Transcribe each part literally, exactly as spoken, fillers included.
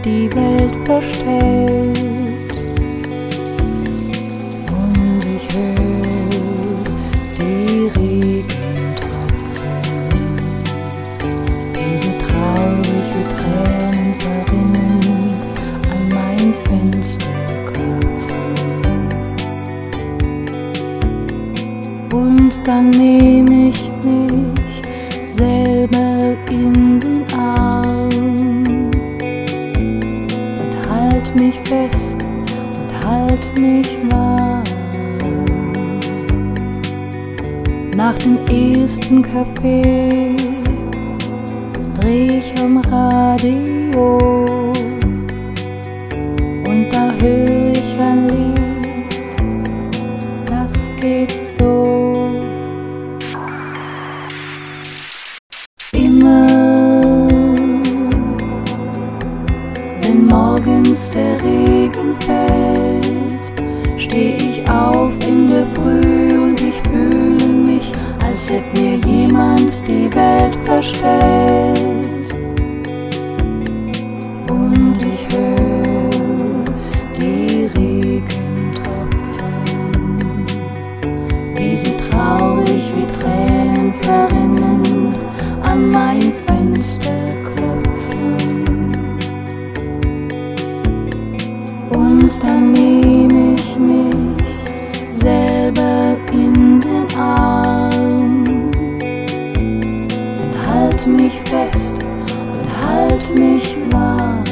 die Welt verstellt. Und ich höre die Regentropfen, wie sie traurig wie Tränen verrinnen an mein Fenster klopfen. Und dann nehme ich mich selber in den Arm und halt mich fest und halt mich warm. Nach dem ersten Kaffee dreh ich am Radio und da hör ich ein Lied, das geht so. Immer wenn morgens der Regen fällt, steh ich auf in der Früh und ich fühle mich, als hätte mir jemand die Welt verstellt. Und ich höre die Regentropfen, wie sie traurig wie Tränen verrinnend an mein Fenster klopfen. Und dann nehme ich mich selber in den Arm und halt mich fest und halt mich warm.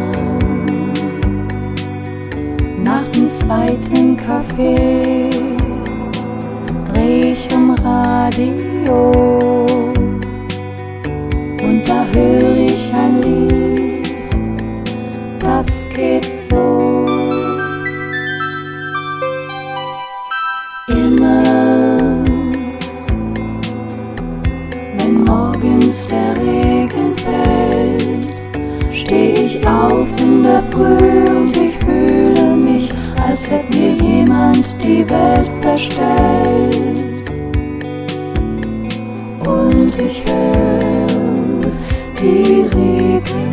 Nach dem zweiten Kaffee dreh ich am Radio und da hör ich ein Lied, das geht so. Immer wenn morgens der Regen fällt, steh ich auf in der Früh und ich fühle mich, als hätte mir jemand die Welt verstellt. Und ich höre die Regentropfen,